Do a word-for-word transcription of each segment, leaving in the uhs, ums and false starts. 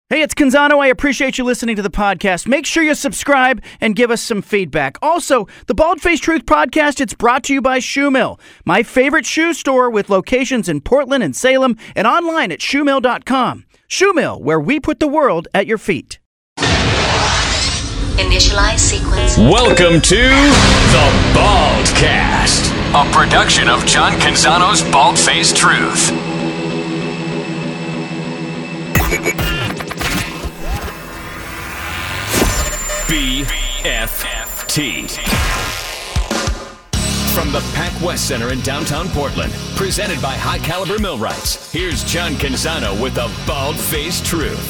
Hey, it's Canzano. I appreciate you listening to the podcast. Make sure you subscribe and give us some feedback. Also, the Bald Face Truth podcast, it's brought to you by Shoe Mill, my favorite shoe store with locations in Portland and Salem and online at shoe mill dot com. Shoe Mill, where we put the world at your feet. Initialize sequence. Welcome to the Baldcast, a production of John Canzano's Bald Face Truth. B F T. From the Pac West Center in downtown Portland, presented by High Caliber Millwrights, here's John Canzano with the Bald Face Truth.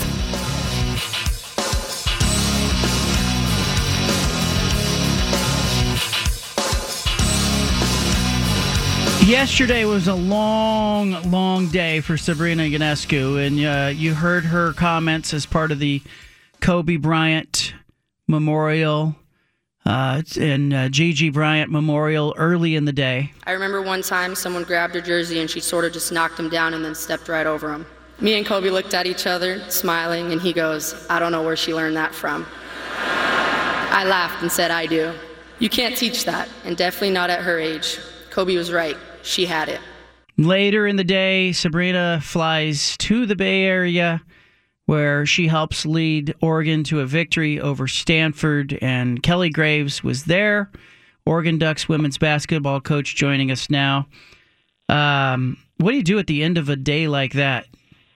Yesterday was a long, long day for Sabrina Ionescu, and uh, you heard her comments as part of the Kobe Bryant Memorial uh, and uh, Gigi Bryant Memorial early in the day. I remember one time someone grabbed her jersey and she sort of just knocked him down and then stepped right over him. Me and Kobe looked at each other, smiling, and he goes, "I don't know where she learned that from." I laughed and said, "I do." You can't teach that, and definitely not at her age. Kobe was right. She had it. Later in the day, Sabrina flies to the Bay Area, where she helps lead Oregon to a victory over Stanford, and Kelly Graves was there, Oregon Ducks women's basketball coach, joining us now. Um, what do you do at the end of a day like that?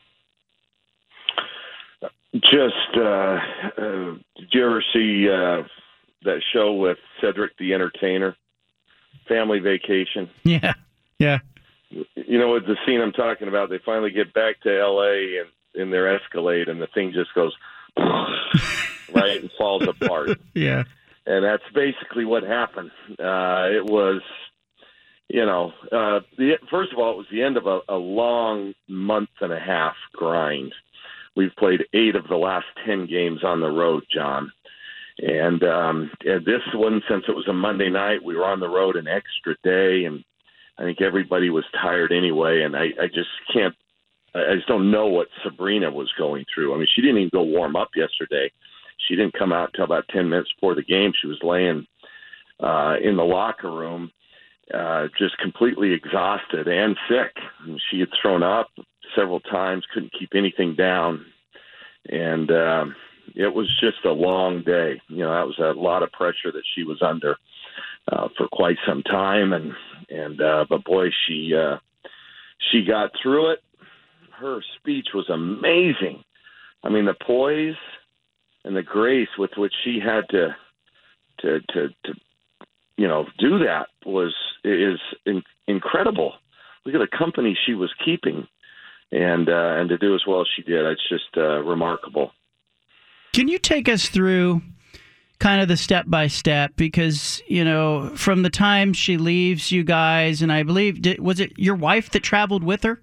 Just, uh, uh, did you ever see uh, that show with Cedric the Entertainer, Family Vacation? Yeah, yeah. You know what the scene I'm talking about? They finally get back to L A and in their Escalade, and the thing just goes right and falls apart. Yeah, and that's basically what happened. Uh, it was, you know, uh, the first of all, it was the end of a, a long month and a half grind. We've played eight of the last ten games on the road, John. And, um, and this one, since it was a Monday night, we were on the road an extra day, and I think everybody was tired anyway, and I, I just can't I just don't know what Sabrina was going through. I mean, she didn't even go warm up yesterday. She didn't come out until about ten minutes before the game. She was laying uh, in the locker room, uh, just completely exhausted and sick. And she had thrown up several times, couldn't keep anything down. And um, it was just a long day. You know, that was a lot of pressure that she was under uh, for quite some time. And, and uh, but, boy, she uh, she got through it. Her speech was amazing. I mean, the poise and the grace with which she had to, to, to, to you know, do that was is in, incredible. Look at the company she was keeping, and uh, and to do as well as she did, it's just uh, remarkable. Can you take us through kind of the step by step? Because, you know, from the time she leaves you guys, and I believe, did, was it your wife that traveled with her?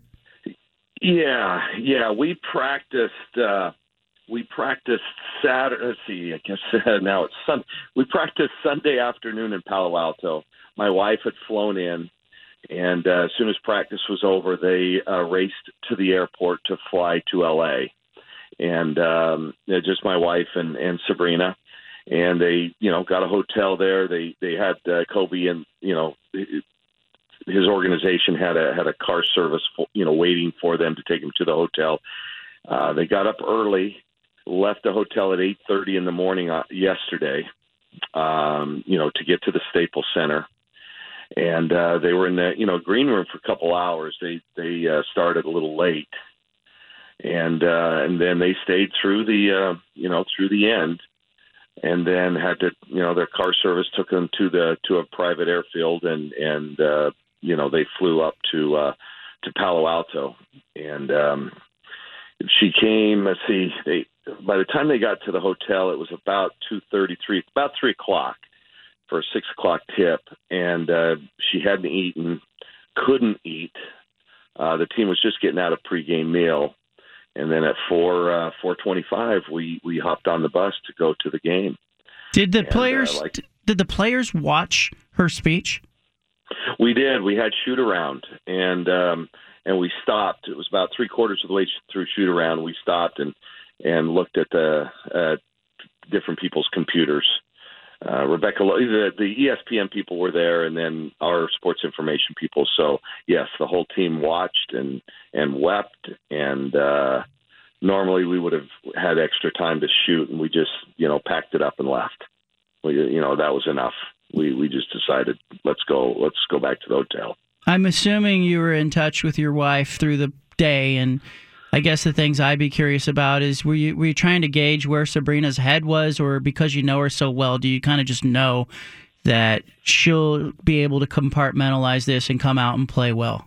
Yeah, yeah. We practiced. Uh, we practiced Saturday. Let's see. I guess uh, now it's Sun. We practiced Sunday afternoon in Palo Alto. My wife had flown in, and uh, as soon as practice was over, they uh, raced to the airport to fly to L A. And um, just my wife and, and Sabrina, and they, you know, got a hotel there. They they had uh, Kobe and you know. His organization had a had a car service, you know, waiting for them to take them to the hotel. Uh, they got up early, left the hotel at eight thirty in the morning uh, yesterday, um, you know, to get to the Staples Center, and uh, they were in the you know green room for a couple hours. They they uh, started a little late, and uh, and then they stayed through the uh, you know through the end, and then had to you know their car service took them to the to a private airfield, and and uh, you know, they flew up to uh, to Palo Alto, and um, she came. Let's see. They by the time they got to the hotel, it was about two thirty-three, about three o'clock for a six o'clock tip, and uh, she hadn't eaten, couldn't eat. Uh, the team was just getting out a pregame meal, and then at four uh, four twenty-five, we we hopped on the bus to go to the game. Did the and, players uh, like, did the players watch her speech? We did. We had shoot around, and um, and we stopped. It was about three quarters of the way through shoot around. We stopped and and looked at the uh, different people's computers. Uh, Rebecca, the, the E S P N people were there, and then our sports information people. So yes, the whole team watched and and wept. And uh, normally we would have had extra time to shoot, and we just you know packed it up and left. We, you know that was enough. We we just decided let's go let's go back to the hotel. I'm assuming you were in touch with your wife through the day, and I guess the things I'd be curious about is were you were you trying to gauge where Sabrina's head was, or because you know her so well, do you kind of just know that she'll be able to compartmentalize this and come out and play well?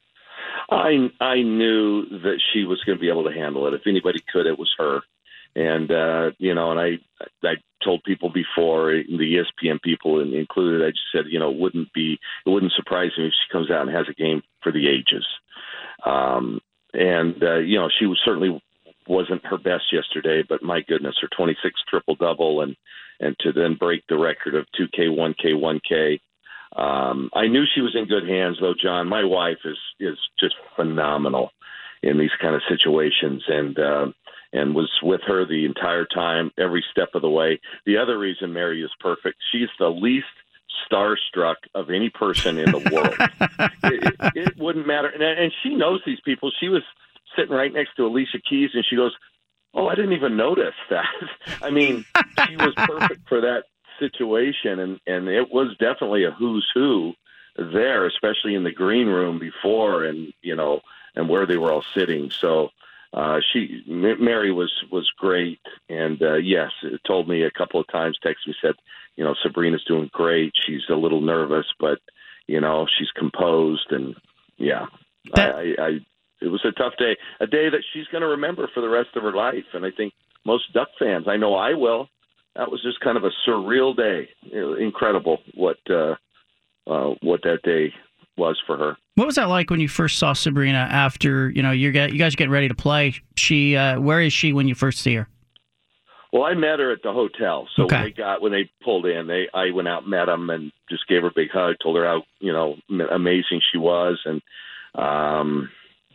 I I knew that she was going to be able to handle it. If anybody could, it was her. And uh, you know, and I I told people before, the E S P N people included, I just said, you know, it wouldn't be it wouldn't surprise me if she comes out and has a game for the ages. Um, And, uh, you know, she was certainly wasn't her best yesterday, but my goodness, her twenty-six triple-double and, and to then break the record of two K, one K, one K. Um, I knew she was in good hands, though, John. My wife is, is just phenomenal in these kind of situations and uh, and was with her the entire time, every step of the way. The other reason Mary is perfect, she's the least starstruck of any person in the world. it, it, it wouldn't matter. And, and she knows these people. She was sitting right next to Alicia Keys, and she goes, oh, I didn't even notice that. I mean, she was perfect for that situation, and, and it was definitely a who's who there, especially in the green room before and, you know, and where they were all sitting. So uh, she, Mary was, was great. And, uh, yes, it told me a couple of times, texted me, said, you know, Sabrina's doing great. She's a little nervous, but, you know, she's composed. And, yeah, that- I, I, I, it was a tough day, a day that she's going to remember for the rest of her life. And I think most Duck fans, I know I will, that was just kind of a surreal day. Incredible what uh, uh, what that day was for her. What was that like when you first saw Sabrina after, you know, you get, you guys are getting ready to play? She, uh, where is she when you first see her? Well, I met her at the hotel. So okay. when they got when they pulled in, they I went out and met them and just gave her a big hug, told her how you know amazing she was, and um,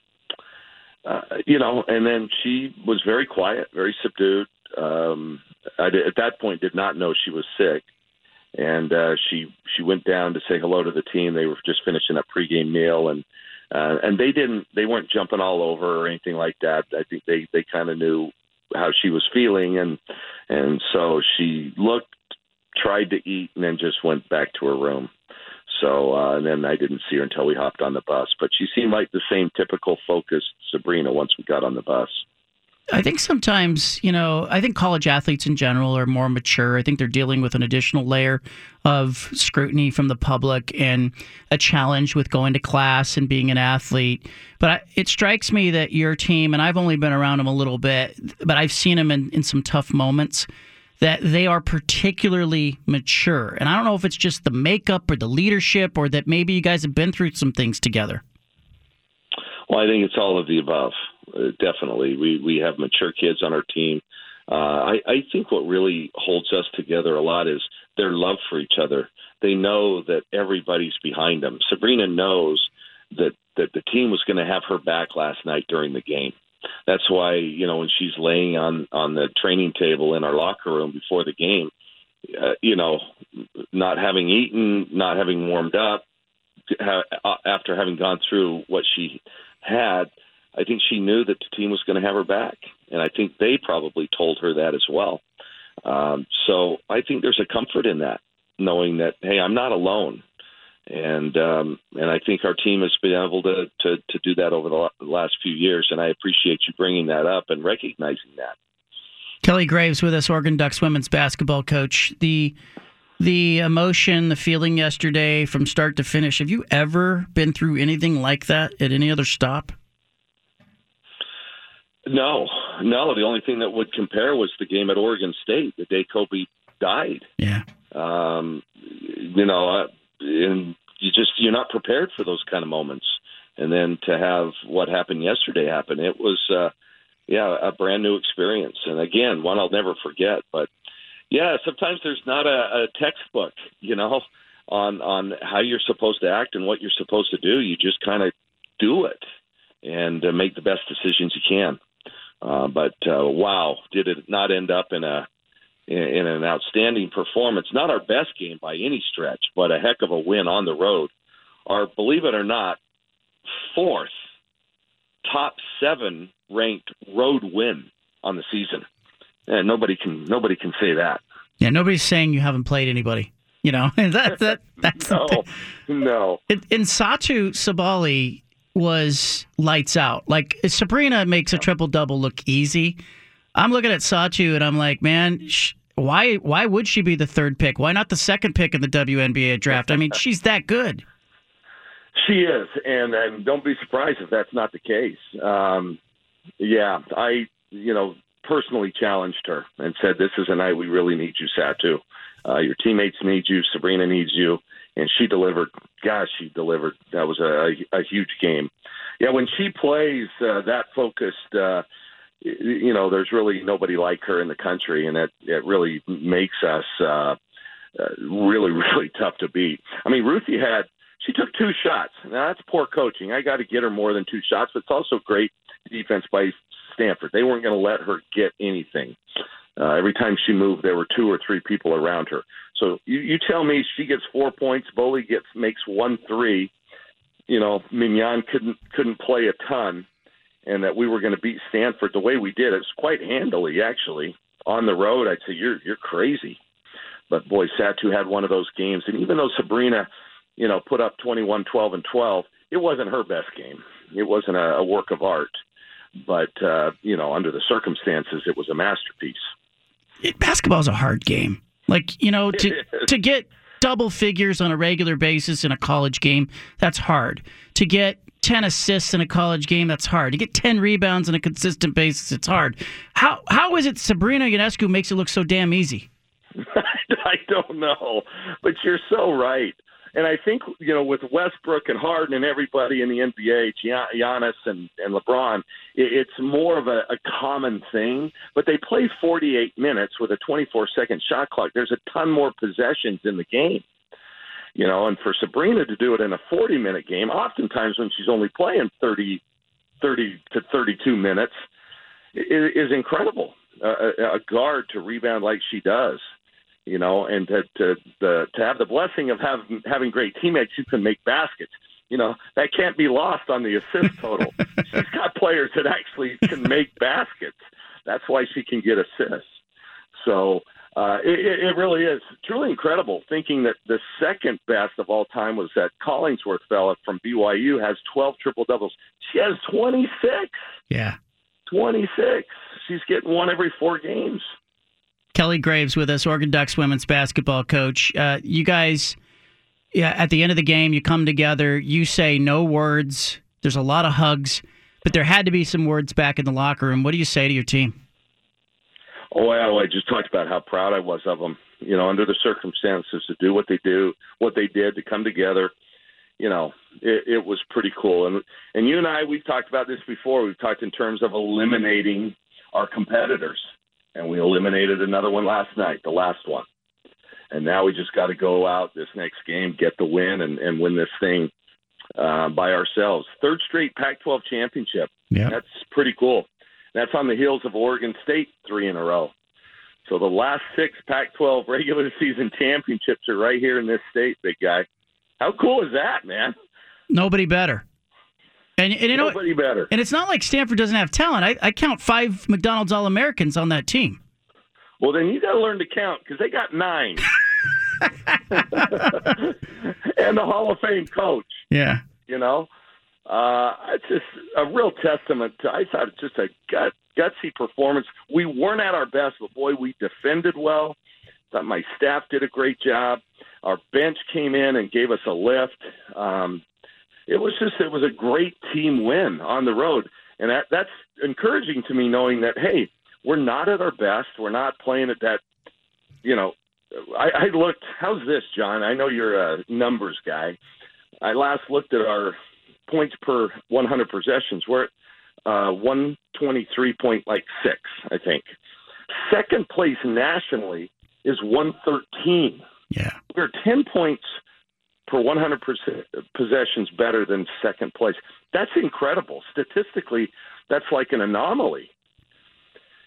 uh, you know, and then she was very quiet, very subdued. Um, I did, at that point did not know she was sick, and uh, she she went down to say hello to the team. They were just finishing up pregame meal, and uh, and they didn't they weren't jumping all over or anything like that. I think they they kind of knew how she was feeling, and and so she looked, tried to eat, and then just went back to her room. So uh, and then I didn't see her until we hopped on the bus. But she seemed like the same typical focused Sabrina once we got on the bus. I think sometimes, you know, I think college athletes in general are more mature. I think they're dealing with an additional layer of scrutiny from the public and a challenge with going to class and being an athlete. But I, it strikes me that your team, and I've only been around them a little bit, but I've seen them in, in some tough moments, that they are particularly mature. And I don't know if it's just the makeup or the leadership or that maybe you guys have been through some things together. Well, I think it's all of the above. Uh, definitely. We we have mature kids on our team. Uh, I, I think what really holds us together a lot is their love for each other. They know that everybody's behind them. Sabrina knows that, that the team was going to have her back last night during the game. That's why, you know, when she's laying on, on the training table in our locker room before the game, uh, you know, not having eaten, not having warmed up, ha- after having gone through what she had, I think she knew that the team was going to have her back, and I think they probably told her that as well. Um, so I think there's a comfort in that, knowing that, hey, I'm not alone, and um, and I think our team has been able to, to, to do that over the last few years, and I appreciate you bringing that up and recognizing that. Kelly Graves with us, Oregon Ducks women's basketball coach. The the emotion, the feeling yesterday from start to finish, have you ever been through anything like that at any other stop? No, no. The only thing that would compare was the game at Oregon State, the day Kobe died. Yeah. Um, you know, uh, and you just, you're not prepared for those kind of moments. And then to have what happened yesterday happen, it was, uh, yeah, a brand new experience. And again, one I'll never forget. But yeah, sometimes there's not a, a textbook, you know, on, on how you're supposed to act and what you're supposed to do. You just kind of do it and uh, make the best decisions you can. Uh, but uh, wow, did it not end up in a in, in an outstanding performance? Not our best game by any stretch, but a heck of a win on the road. Our, believe it or not, fourth top seven ranked road win on the season, and nobody can nobody can say that. Yeah, nobody's saying you haven't played anybody. You know, that that that's no, no. And, and Satu Sabali was lights out. Like, Sabrina makes a triple double look easy. I'm looking at Satu and I'm like, man, sh- why why would she be the third pick? Why not the second pick in the W N B A draft? I mean, she's that good. She is, and and don't be surprised if that's not the case. Um, yeah, I you know personally challenged her and said, "This is a night we really need you, Satu. Uh, your teammates need you. Sabrina needs you." And she delivered. Gosh, she delivered. That was a, a huge game. Yeah, when she plays uh, that focused, uh, you know, there's really nobody like her in the country, and it, it really makes us uh, uh, really, really tough to beat. I mean, Ruthie had, she took two shots. Now, that's poor coaching. I got to get her more than two shots, but it's also great defense by Stanford. They weren't going to let her get anything. Uh, every time she moved, there were two or three people around her. So you, you tell me she gets four points, Boley gets makes one three. You know, Mignon couldn't couldn't play a ton, and that we were going to beat Stanford the way we did. It was quite handily, actually, on the road. I'd say you're you're crazy, but boy, Satu had one of those games. And even though Sabrina, you know, put up twenty-one, twelve, and twelve, it wasn't her best game. It wasn't a, a work of art, but uh, you know, under the circumstances, it was a masterpiece. It, basketball is a hard game. Like, you know, to to get double figures on a regular basis in a college game, that's hard. To get ten assists in a college game, that's hard. To get ten rebounds on a consistent basis, it's hard. How how is it Sabrina Ionescu makes it look so damn easy? I don't know, but you're so right. And I think, you know, with Westbrook and Harden and everybody in the N B A, Giannis and, and LeBron, it's more of a, a common thing. But they play forty-eight minutes with a twenty-four second shot clock. There's a ton more possessions in the game. You know, and for Sabrina to do it in a forty-minute game, oftentimes when she's only playing thirty, thirty to thirty-two minutes, is, is incredible. Uh, a, a guard to rebound like she does. You know, and to to, the, to have the blessing of having having great teammates who can make baskets, you know, that can't be lost on the assist total. She's got players that actually can make baskets. That's why she can get assists. So uh, it, it really is truly incredible. Thinking that the second best of all time was that Collingsworth fella from B Y U has twelve triple doubles. She has twenty-six. Yeah, twenty-six. She's getting one every four games. Kelly Graves with us, Oregon Ducks women's basketball coach. Uh, you guys, yeah, at the end of the game, you come together. You say no words. There's a lot of hugs, but there had to be some words back in the locker room. What do you say to your team? Oh, well, I just talked about how proud I was of them. You know, under the circumstances, to do what they do, what they did, to come together. You know, it, it was pretty cool. And and you and I, we've talked about this before. We've talked in terms of eliminating our competitors. And we eliminated another one last night, the last one. And now we just got to go out this next game, get the win, and, and win this thing uh, by ourselves. Third straight Pac twelve championship. Yeah. That's pretty cool. That's on the heels of Oregon State three in a row. So the last six Pac twelve regular season championships are right here in this state, big guy. How cool is that, man? Nobody better. And, and you know, Nobody better. And it's not like Stanford doesn't have talent. I, I count five McDonald's All-Americans on that team. Well, then you got to learn to count because they got nine. And the Hall of Fame coach. Yeah. You know, uh, it's just a real testament to, I thought it's just a gut, gutsy performance. We weren't at our best, but boy, we defended well. Thought my staff did a great job. Our bench came in and gave us a lift. Um, It was just, it was a great team win on the road. And that, that's encouraging to me, knowing that, hey, we're not at our best. We're not playing at that, you know, I, I looked, how's this, John? I know you're a numbers guy. I last looked at our points per one hundred possessions. We're at uh, one twenty-three point six, I think. Second place nationally is one thirteen. Yeah. We're ten points per one hundred possessions better than second place. That's incredible. Statistically, that's like an anomaly.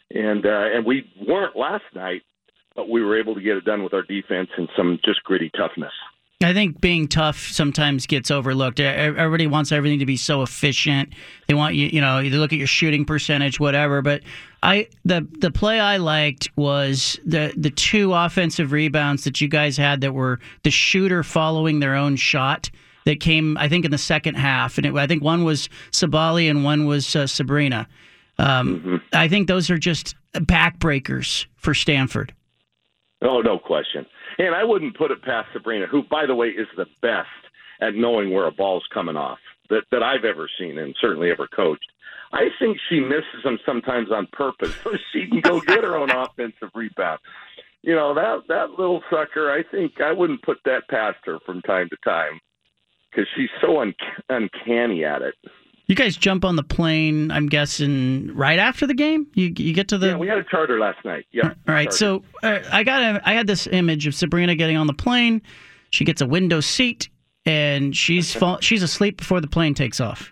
and uh, and we weren't last night, but we were able to get it done with our defense and some just gritty toughness. I think being tough sometimes gets overlooked. Everybody wants everything to be so efficient. They want you, you know, you look at your shooting percentage, whatever. But I, the the play I liked was the the two offensive rebounds that you guys had that were the shooter following their own shot that came, I think, in the second half. And it, I think one was Sabally and one was uh, Sabrina. Um, mm-hmm. I think those are just backbreakers for Stanford. Oh, no question. And I wouldn't put it past Sabrina, who, by the way, is the best at knowing where a ball's coming off that, that I've ever seen and certainly ever coached. I think she misses them sometimes on purpose so she can go get her own offensive rebound. You know, that, that little sucker, I think I wouldn't put that past her from time to time because she's so un- uncanny at it. You guys jump on the plane, I'm guessing, right after the game? You you get to the... Yeah, we had a charter last night. Yeah. All right, so uh, I got a, I had this image of Sabrina getting on the plane. She gets a window seat, and she's fall, she's asleep before the plane takes off.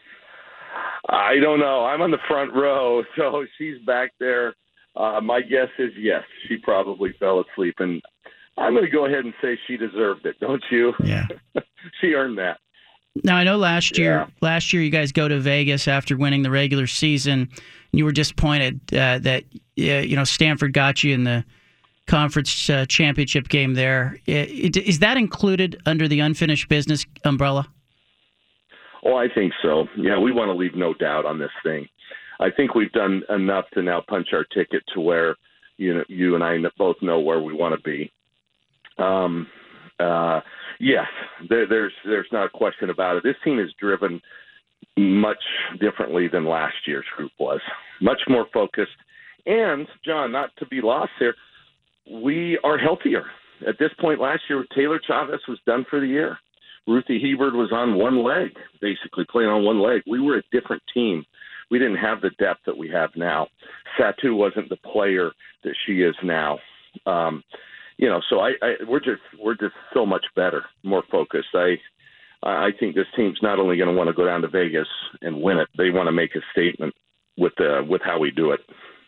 I don't know. I'm on the front row, so she's back there. Uh, my guess is yes, she probably fell asleep, and I'm going to go ahead and say she deserved it, don't you? Yeah. She earned that. Now, I know last year, yeah. last year you guys go to Vegas after winning the regular season. And you were disappointed uh, that uh, you know Stanford got you in the conference uh, championship game there. It, it, is that included under the unfinished business umbrella? Oh, I think so. Yeah, we want to leave no doubt on this thing. I think we've done enough to now punch our ticket to where you know you and I both know where we want to be. Um. Uh, yes, there, there's there's not a question about it. This team is driven much differently than last year's group was, much more focused. And, John, not to be lost here, we are healthier. At this point last year, Taylor Chavez was done for the year. Ruthie Hebert was on one leg, basically playing on one leg. We were a different team. We didn't have the depth that we have now. Satu wasn't the player that she is now. Um You know, so I, I we're just we're just so much better, more focused. I I think this team's not only going to want to go down to Vegas and win it, they want to make a statement with uh, with how we do it.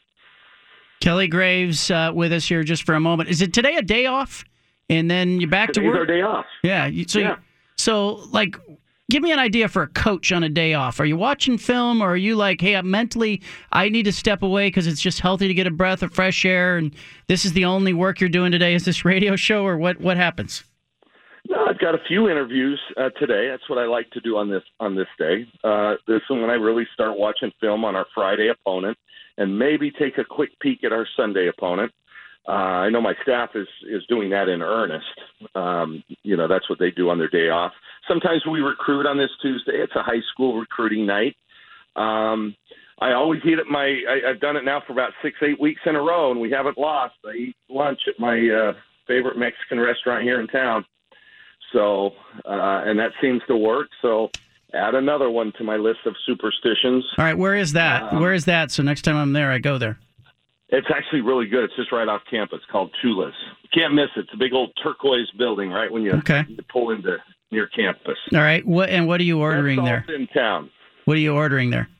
Kelly Graves uh, with us here just for a moment. Is it today a day off, and then you're back Today's to work? Our day off. Yeah. You, so yeah. You, so like. Give me an idea for a coach on a day off. Are you watching film, or are you like, hey, I'm mentally, I need to step away because it's just healthy to get a breath of fresh air, and this is the only work you're doing today is this radio show, or what, what happens? No, I've got a few interviews uh, today. That's what I like to do on this on this day. Uh, this is when I really start watching film on our Friday opponent and maybe take a quick peek at our Sunday opponent. Uh, I know my staff is, is doing that in earnest. Um, you know, that's what they do on their day off. Sometimes we recruit on this Tuesday. It's a high school recruiting night. Um, I always eat at my I, – I've done it now for about six, eight weeks in a row, and we haven't lost. I eat lunch at my uh, favorite Mexican restaurant here in town. So uh, – and that seems to work. So add another one to my list of superstitions. All right, where is that? Um, where is that? So next time I'm there, I go there. It's actually really good. It's just right off campus, called Chula's. Can't miss it. It's a big old turquoise building right when you, okay. you pull into near campus. All right. What and what are you ordering That's there? In town. What are you ordering there?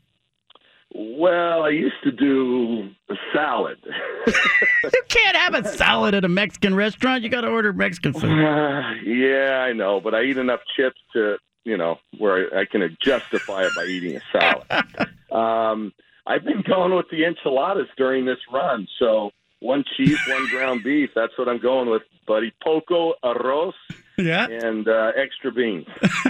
Well, I used to do a salad. You can't have a salad at a Mexican restaurant. You got to order Mexican food. Uh, yeah, I know, but I eat enough chips to, you know, where I, I can justify it by eating a salad. um I've been going with the enchiladas during this run. So one cheese, one ground beef. That's what I'm going with, buddy. Poco, arroz, yeah, and uh, extra beans.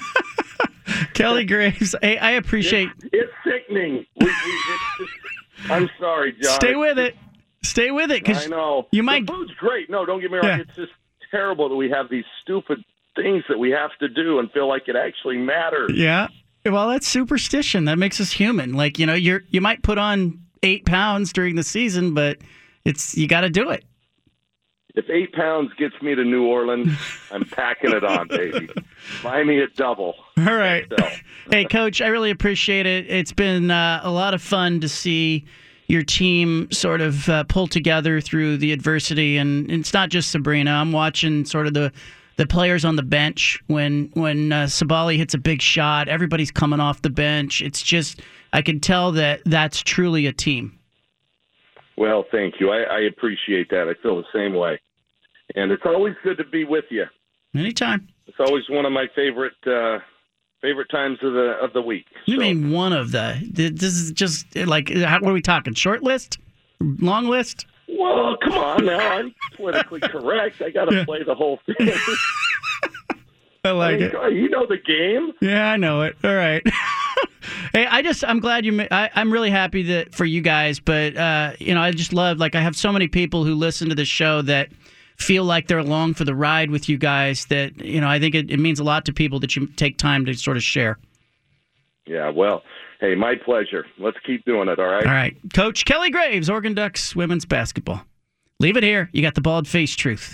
Kelly Graves, hey, I appreciate. It's, it's sickening. We, we, it's just, I'm sorry, John. Stay with it. Stay with it, because I know you might. The food's great. No, don't get me wrong. Yeah. It's just terrible that we have these stupid things that we have to do and feel like it actually matters. Yeah. Well, that's superstition. That makes us human. Like, you know, you're you might put on eight pounds during the season, but it's you got to do it. If eight pounds gets me to New Orleans, I'm packing it on, baby. Buy me a double. All right. Hey, Coach, I really appreciate it. It's been uh, a lot of fun to see your team sort of uh, pull together through the adversity, and it's not just Sabrina. I'm watching sort of the. The players on the bench, when when uh, Sabally hits a big shot, everybody's coming off the bench. It's just, I can tell that that's truly a team. Well, thank you. I, I appreciate that. I feel the same way. And it's always good to be with you. Anytime. It's always one of my favorite uh, favorite times of the of the week. You so. mean one of the? This is just like, what are we talking? Short list? Long list? Well, come on now. I'm politically correct. I got to yeah. play the whole thing. I like I mean, it. You know the game. Yeah, I know it. All right. Hey, I just, I'm glad you, I, I'm really happy that for you guys, but, uh, you know, I just love, like, I have so many people who listen to the show that feel like they're along for the ride with you guys that, you know, I think it, it means a lot to people that you take time to sort of share. Yeah, well, hey, my pleasure. Let's keep doing it, all right? All right. Coach Kelly Graves, Oregon Ducks women's basketball. Leave it here. You got the bald-faced truth.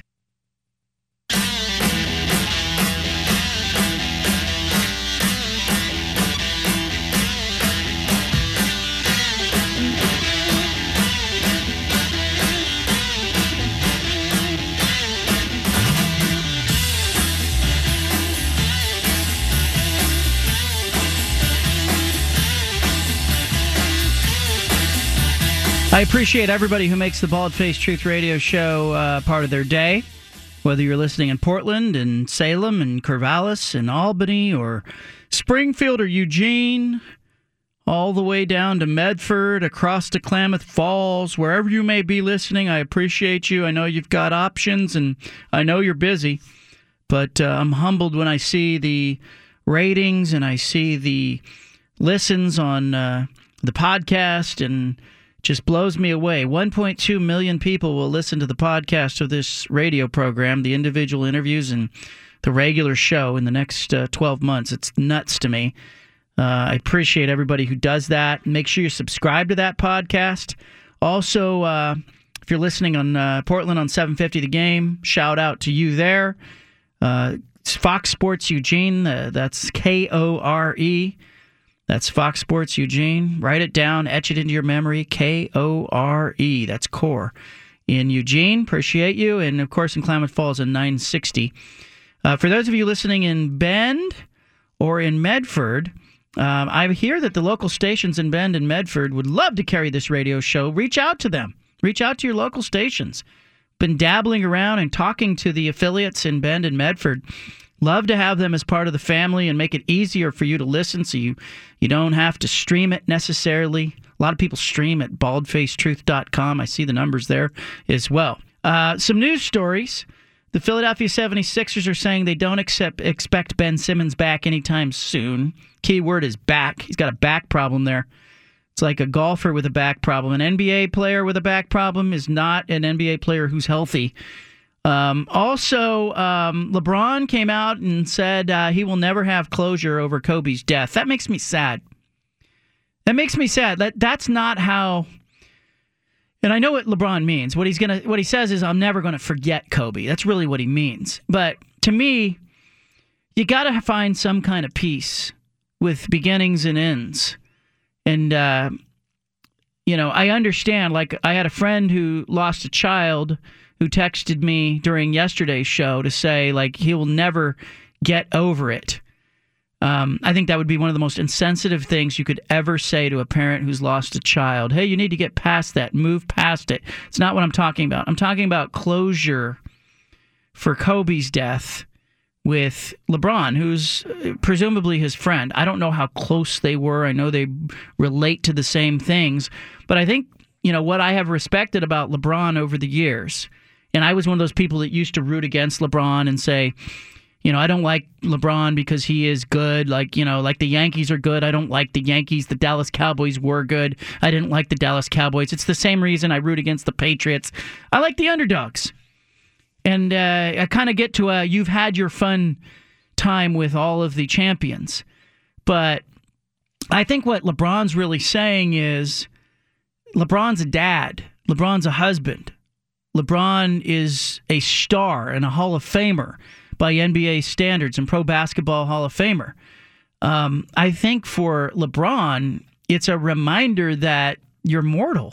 I appreciate everybody who makes the Bald Faced Truth radio show uh, part of their day, whether you're listening in Portland and Salem and Corvallis and Albany or Springfield or Eugene, all the way down to Medford, across to Klamath Falls, wherever you may be listening. I appreciate you. I know you've got options, and I know you're busy, but uh, I'm humbled when I see the ratings and I see the listens on uh, the podcast, and just blows me away. one point two million people will listen to the podcast of this radio program, the individual interviews and the regular show in the next uh, twelve months. It's nuts to me. Uh, I appreciate everybody who does that. Make sure you subscribe to that podcast. Also, uh, if you're listening on uh, Portland on seven fifty The Game, shout out to you there. Uh, Fox Sports Eugene, uh, that's K O R E. That's Fox Sports Eugene. Write it down, etch it into your memory, K O R E. That's Core. In Eugene, appreciate you. And, of course, in Klamath Falls in nine sixty. Uh, for those of you listening in Bend or in Medford, um, I hear that the local stations in Bend and Medford would love to carry this radio show. Reach out to them. Reach out to your local stations. Been dabbling around and talking to the affiliates in Bend and Medford. Love to have them as part of the family and make it easier for you to listen so you, you don't have to stream it necessarily. A lot of people stream at bald faced truth dot com. I see the numbers there as well. Uh, some news stories. The Philadelphia seventy-sixers are saying they don't accept, expect Ben Simmons back anytime soon. Key word is back. He's got a back problem there. It's like a golfer with a back problem. An N B A player with a back problem is not an N B A player who's healthy. Um, also, um, LeBron came out and said uh, he will never have closure over Kobe's death. That makes me sad. That makes me sad. That that's not how. And I know what LeBron means. What he's gonna, what he says is, "I'm never gonna forget Kobe." That's really what he means. But to me, you got to find some kind of peace with beginnings and ends. And uh, you know, I understand. Like, I had a friend who lost a child who texted me during yesterday's show to say, like, he will never get over it. Um, I think that would be one of the most insensitive things you could ever say to a parent who's lost a child. Hey, you need to get past that. Move past it. It's not what I'm talking about. I'm talking about closure for Kobe's death with LeBron, who's presumably his friend. I don't know how close they were. I know they relate to the same things. But I think, you know, what I have respected about LeBron over the years, and I was one of those people that used to root against LeBron and say, you know, I don't like LeBron because he is good. Like, you know, like the Yankees are good. I don't like the Yankees. The Dallas Cowboys were good. I didn't like the Dallas Cowboys. It's the same reason I root against the Patriots. I like the underdogs. And uh, I kind of get to a, you've had your fun time with all of the champions. But I think what LeBron's really saying is LeBron's a dad. LeBron's a husband. LeBron is a star and a Hall of Famer by N B A standards and Pro Basketball Hall of Famer. Um, I think for LeBron, it's a reminder that you're mortal.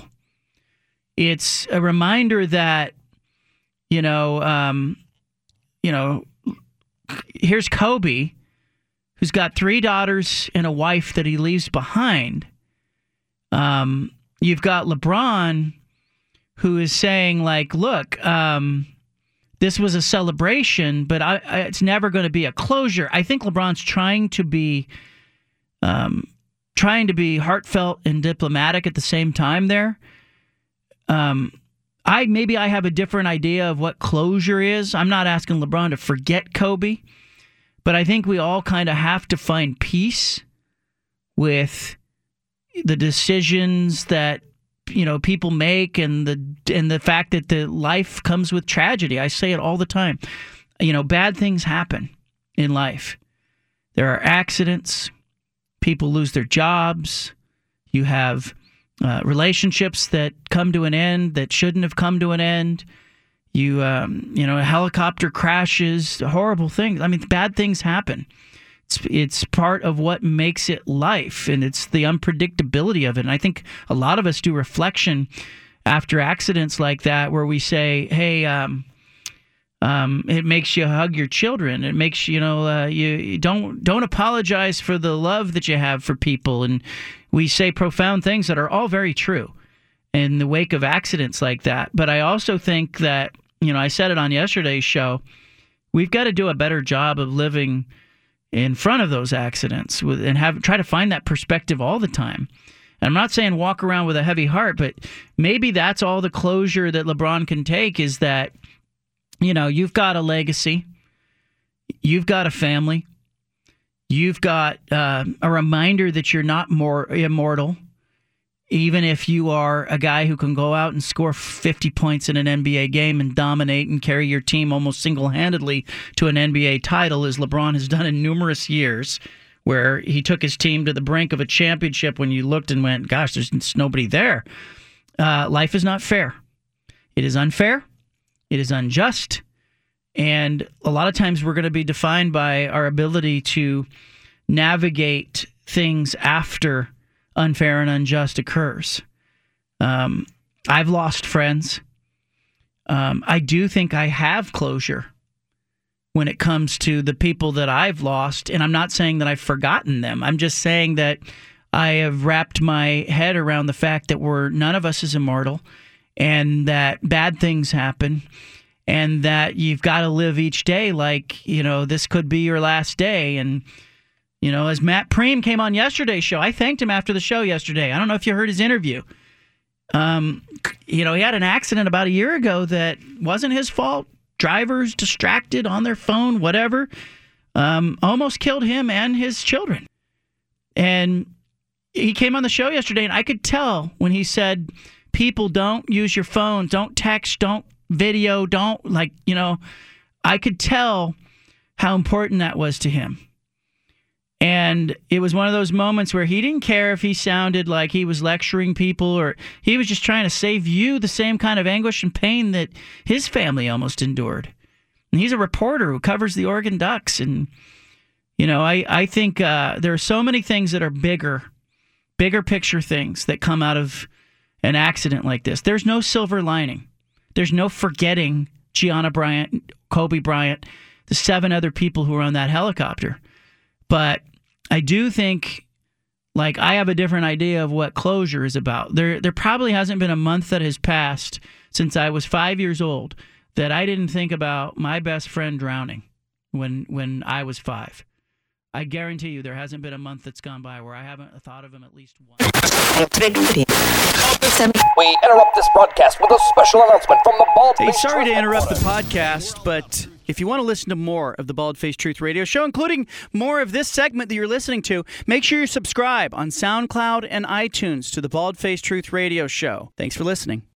It's a reminder that, you know, um, you know, here's Kobe, who's got three daughters and a wife that he leaves behind. Um, you've got LeBron, who is saying, like, look, um, this was a celebration, but I, I, it's never going to be a closure. I think LeBron's trying to be um, trying to be heartfelt and diplomatic at the same time there. Um, I maybe I have a different idea of what closure is. I'm not asking LeBron to forget Kobe, but I think we all kind of have to find peace with the decisions that, you know, people make, and the and the fact that the life comes with tragedy. I say it all the time. You know, bad things happen in life. There are accidents. People lose their jobs. You have uh, relationships that come to an end that shouldn't have come to an end. You, um, you know, a helicopter crashes. Horrible things. I mean, bad things happen. It's, it's part of what makes it life, and it's the unpredictability of it. And I think a lot of us do reflection after accidents like that, where we say, "Hey, um, um, it makes you hug your children. It makes you know uh, you, you don't don't apologize for the love that you have for people." And we say profound things that are all very true in the wake of accidents like that. But I also think that, you know, I said it on yesterday's show, we've got to do a better job of living in front of those accidents with, and have try to find that perspective all the time. And I'm not saying walk around with a heavy heart, but maybe that's all the closure that LeBron can take, is that, you know, you've got a legacy, you've got a family, you've got uh, a reminder that you're not more immortal, even if you are a guy who can go out and score fifty points in an N B A game and dominate and carry your team almost single-handedly to an N B A title, as LeBron has done in numerous years, where he took his team to the brink of a championship when you looked and went, gosh, there's nobody there. Uh, life is not fair. It is unfair. It is unjust. And a lot of times we're going to be defined by our ability to navigate things after unfair and unjust occurs. Um, I've lost friends. Um, I do think I have closure when it comes to the people that I've lost, and I'm not saying that I've forgotten them. I'm just saying that I have wrapped my head around the fact that we're none of us is immortal, and that bad things happen, and that you've got to live each day like, you know, this could be your last day. And you know, as Matt Preem came on yesterday's show, I thanked him after the show yesterday. I don't know if you heard his interview. Um, you know, he had an accident about a year ago that wasn't his fault. Drivers distracted on their phone, whatever, um, almost killed him and his children. And he came on the show yesterday, and I could tell when he said, people, don't use your phone, don't text, don't video, don't, like, you know, I could tell how important that was to him. And it was one of those moments where he didn't care if he sounded like he was lecturing people, or he was just trying to save you the same kind of anguish and pain that his family almost endured. And he's a reporter who covers the Oregon Ducks. And, you know, I, I think uh, there are so many things that are bigger, bigger picture things that come out of an accident like this. There's no silver lining. There's no forgetting Gianna Bryant, Kobe Bryant, the seven other people who were on that helicopter. But I do think, like, I have a different idea of what closure is about. There there probably hasn't been a month that has passed since I was five years old that I didn't think about my best friend drowning when when I was five. I guarantee you there hasn't been a month that's gone by where I haven't thought of him at least once. We interrupt this broadcast with a special announcement from the Bald Hey, Faced sorry to Truth interrupt the Headquarters. podcast, but if you want to listen to more of the Bald Faced Truth Radio Show, including more of this segment that you're listening to, make sure you subscribe on SoundCloud and iTunes to the Bald Faced Truth Radio Show. Thanks for listening.